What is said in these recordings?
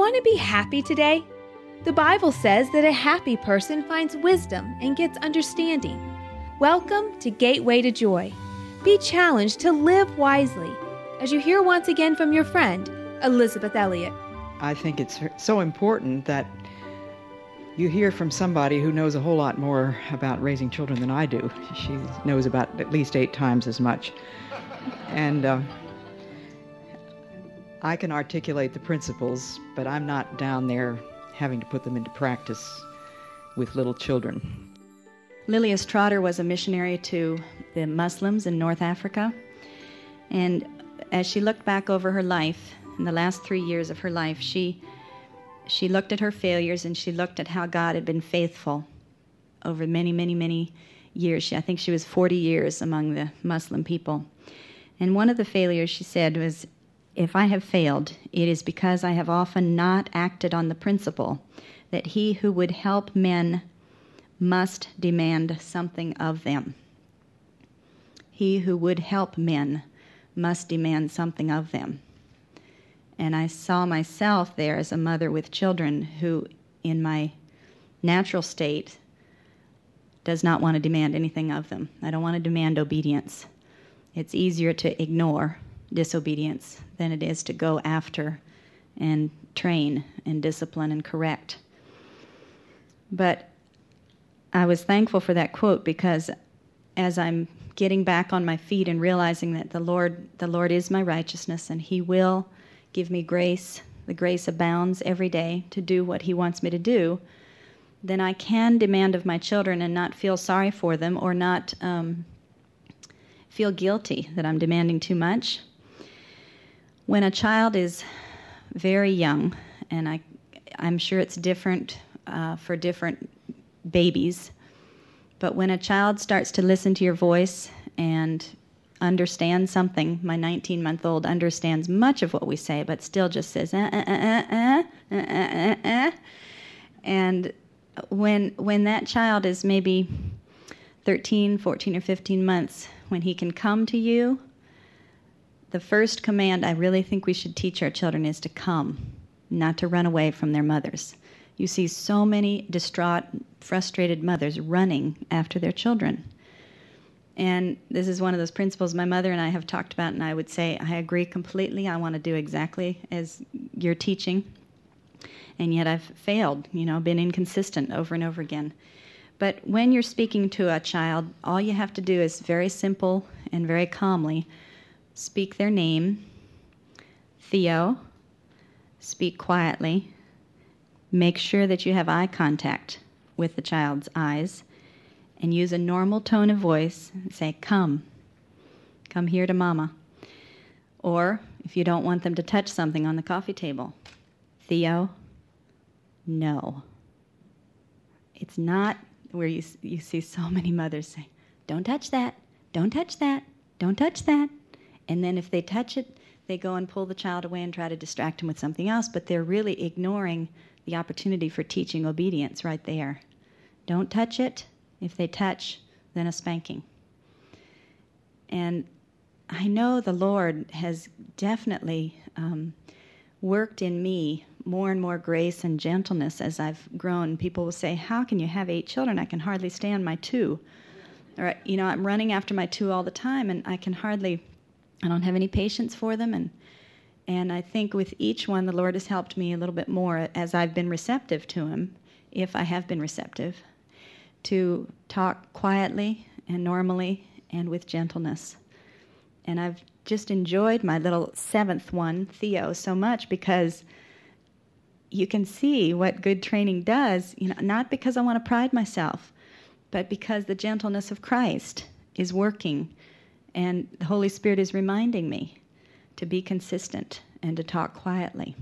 want to be happy today? The Bible says that a happy person finds wisdom and gets understanding. Welcome to Gateway to Joy. Be challenged to live wisely as you hear once again from your friend, Elizabeth Elliott. I think it's so important that you hear from somebody who knows a whole lot more about raising children than I do. She knows about at least 8 times as much. And I can articulate the principles, but I'm not down there having to put them into practice with little children. Lilias Trotter was a missionary to the Muslims in North Africa. And as she looked back over her life, in the last 3 years of her life, she looked at her failures and she looked at how God had been faithful over many, many, many years. I think she was 40 years among the Muslim people. And one of the failures, she said, was, if I have failed, it is because I have often not acted on the principle that he who would help men must demand something of them. He who would help men must demand something of them. And I saw myself there as a mother with children who, in my natural state, does not want to demand anything of them. I don't want to demand obedience. It's easier to ignore disobedience than it is to go after and train and discipline and correct. But I was thankful for that quote, because as I'm getting back on my feet and realizing that the Lord is my righteousness and he will give me grace, the grace abounds every day to do what he wants me to do, then I can demand of my children and not feel sorry for them or not feel guilty that I'm demanding too much. When a child is very young, and I'm sure it's different for different babies, but when a child starts to listen to your voice and understand something, my 19-month-old understands much of what we say, but still just says, And when that child is maybe 13, 14, or 15 months, when he can come to you, the first command I really think we should teach our children is to come, not to run away from their mothers. You see so many distraught, frustrated mothers running after their children. And this is one of those principles my mother and I have talked about, and I would say, I agree completely. I want to do exactly as you're teaching. And yet I've failed, been inconsistent over and over again. But when you're speaking to a child, all you have to do is very simple and very calmly speak their name, Theo, speak quietly, make sure that you have eye contact with the child's eyes, and use a normal tone of voice and say, come here to mama. Or, if you don't want them to touch something on the coffee table, Theo, no. It's not where you see so many mothers say, don't touch that, don't touch that, don't touch that. And then if they touch it, they go and pull the child away and try to distract him with something else, but they're really ignoring the opportunity for teaching obedience right there. Don't touch it. If they touch, then a spanking. And I know the Lord has definitely worked in me more and more grace and gentleness as I've grown. People will say, how can you have 8 children? I can hardly stand my 2. Or, I'm running after my 2 all the time, and I don't have any patience for them. And I think with each one, the Lord has helped me a little bit more as I've been receptive to him, if I have been receptive, to talk quietly and normally and with gentleness. And I've just enjoyed my little 7th one, Theo, so much because you can see what good training does, not because I want to pride myself, but because the gentleness of Christ is working and the Holy Spirit is reminding me to be consistent and to talk quietly.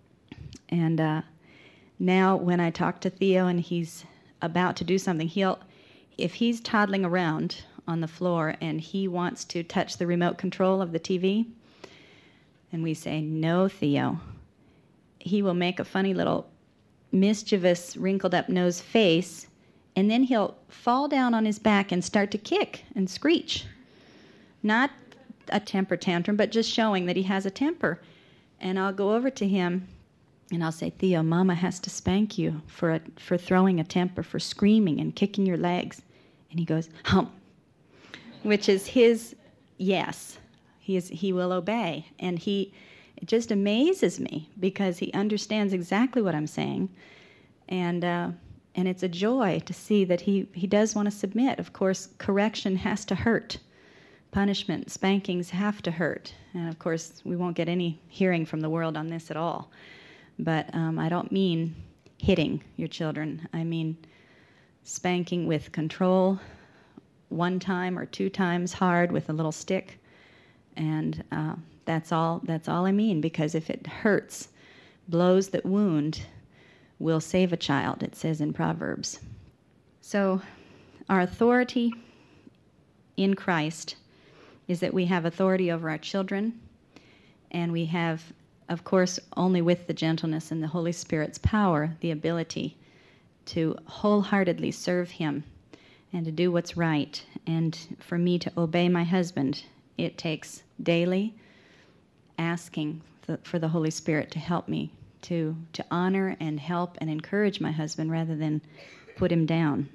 And now when I talk to Theo and he's about to do something, if he's toddling around on the floor and he wants to touch the remote control of the TV, and we say, no, Theo, he will make a funny little mischievous, wrinkled-up nose face, and then he'll fall down on his back and start to kick and screech. Not a temper tantrum, but just showing that he has a temper. And I'll go over to him And I'll say, Theo, Mama has to spank you for throwing a temper, for screaming and kicking your legs. And he goes, hum, which is his yes. He will obey. And it just amazes me because he understands exactly what I'm saying. And it's a joy to see that he does want to submit. Of course, correction has to hurt. Punishment, spankings have to hurt. And of course, we won't get any hearing from the world on this at all. But I don't mean hitting your children. I mean spanking with control, 1 time or 2 times hard with a little stick. And that's all I mean, because if it hurts, blows that wound will save a child, it says in Proverbs. So our authority in Christ is that we have authority over our children, and we have, of course, only with the gentleness and the Holy Spirit's power, the ability to wholeheartedly serve Him and to do what's right. And for me to obey my husband, it takes daily asking for the Holy Spirit to help me to honor and help and encourage my husband rather than put him down.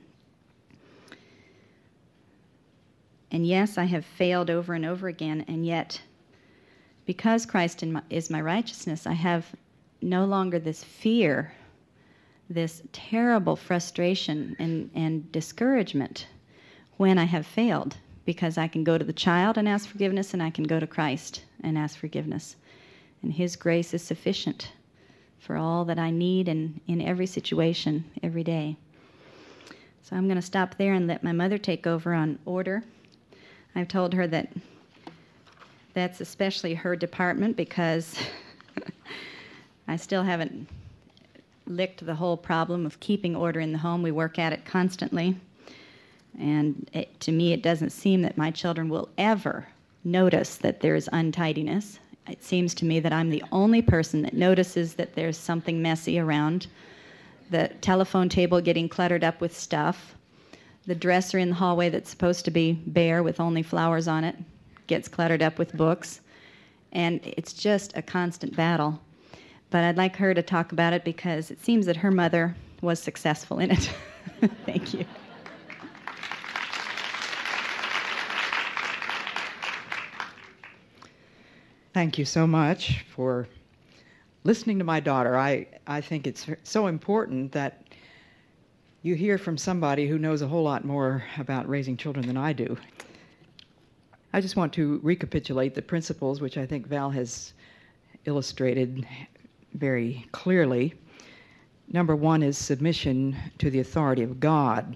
And yes, I have failed over and over again, and yet, because Christ is my righteousness, I have no longer this fear, this terrible frustration and discouragement when I have failed, because I can go to the child and ask forgiveness, and I can go to Christ and ask forgiveness. And His grace is sufficient for all that I need and in every situation, every day. So I'm going to stop there and let my mother take over on order. I've told her that that's especially her department because I still haven't licked the whole problem of keeping order in the home. We work at it constantly. And to me, it doesn't seem that my children will ever notice that there's untidiness. It seems to me that I'm the only person that notices that there's something messy around. The telephone table getting cluttered up with stuff. The dresser in the hallway that's supposed to be bare with only flowers on it gets cluttered up with books. And it's just a constant battle. But I'd like her to talk about it because it seems that her mother was successful in it. Thank you. Thank you so much for listening to my daughter. I think it's so important that you hear from somebody who knows a whole lot more about raising children than I do. I just want to recapitulate the principles which I think Val has illustrated very clearly. Number 1 is submission to the authority of God.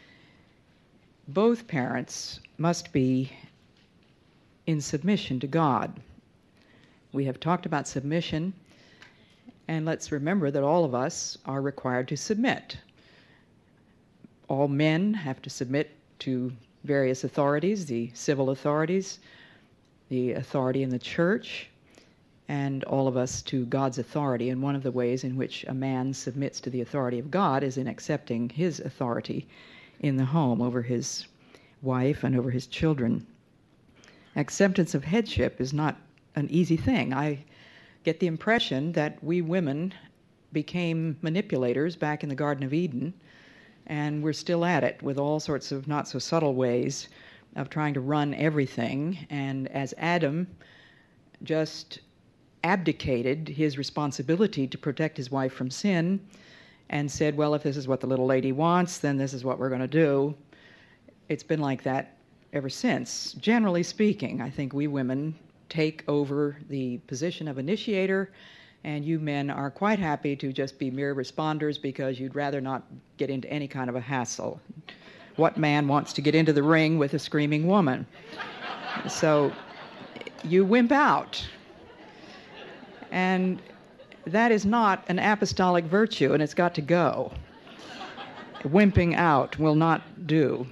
Both parents must be in submission to God. We have talked about submission, and let's remember that all of us are required to submit. All men have to submit to various authorities, the civil authorities, the authority in the church, and all of us to God's authority. And one of the ways in which a man submits to the authority of God is in accepting His authority in the home over his wife and over his children. Acceptance of headship is not an easy thing. I get the impression that we women became manipulators back in the Garden of Eden, and we're still at it with all sorts of not so subtle ways of trying to run everything. And as Adam just abdicated his responsibility to protect his wife from sin and said, well, if this is what the little lady wants, then this is what we're going to do, it's been like that ever since. Generally speaking, I think we women take over the position of initiator, and you men are quite happy to just be mere responders because you'd rather not get into any kind of a hassle. What man wants to get into the ring with a screaming woman? So you wimp out. And that is not an apostolic virtue, and it's got to go. Wimping out will not do.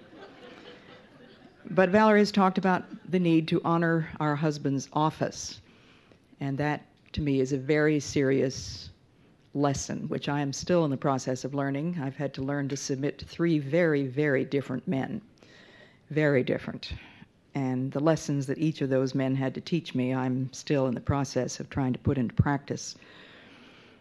But Valerie has talked about the need to honor our husband's office, and that, to me, is a very serious lesson, which I am still in the process of learning. I've had to learn to submit to 3 very, very different men, very different. And the lessons that each of those men had to teach me, I'm still in the process of trying to put into practice.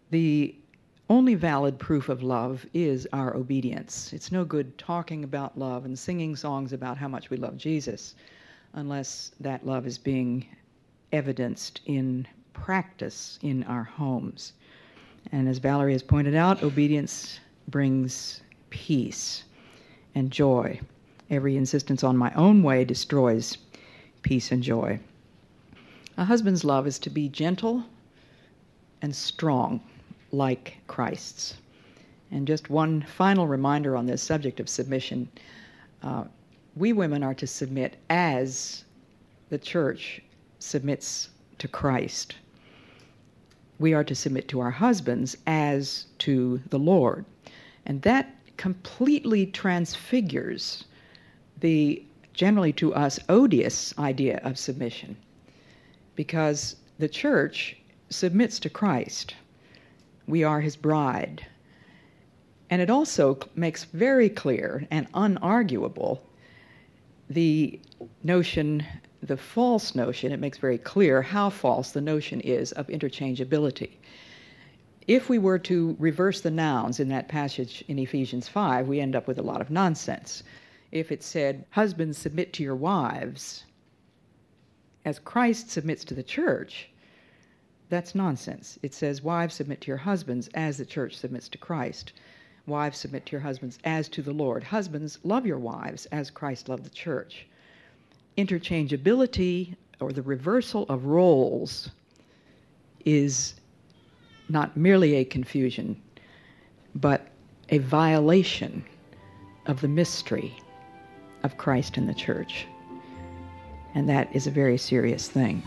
The only valid proof of love is our obedience. It's no good talking about love and singing songs about how much we love Jesus unless that love is being evidenced in practice in our homes. And as Valerie has pointed out, obedience brings peace and joy. Every insistence on my own way destroys peace and joy. A husband's love is to be gentle and strong, like Christ's. And just one final reminder on this subject of submission. We women are to submit as the church submits to Christ. We are to submit to our husbands as to the Lord. And that completely transfigures the generally to us odious idea of submission, because the church submits to Christ. We are his bride. And it also makes very clear and unarguable the notion, the false notion, it makes very clear how false the notion is of interchangeability. If we were to reverse the nouns in that passage in Ephesians 5, we end up with a lot of nonsense. If it said, husbands, submit to your wives, as Christ submits to the church, that's nonsense. It says, wives, submit to your husbands as the church submits to Christ. Wives, submit to your husbands as to the Lord. Husbands, love your wives as Christ loved the church. Interchangeability, or the reversal of roles, is not merely a confusion, but a violation of the mystery of Christ and the church. And that is a very serious thing.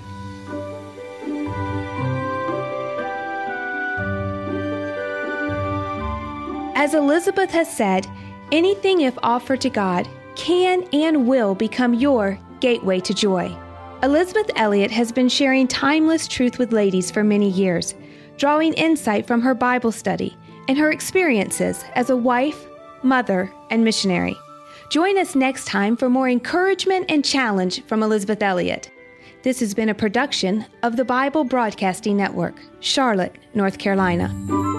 As Elizabeth has said, anything if offered to God can and will become your gateway to joy. Elizabeth Elliot has been sharing timeless truth with ladies for many years, drawing insight from her Bible study and her experiences as a wife, mother, and missionary. Join us next time for more encouragement and challenge from Elizabeth Elliot. This has been a production of the Bible Broadcasting Network, Charlotte, North Carolina.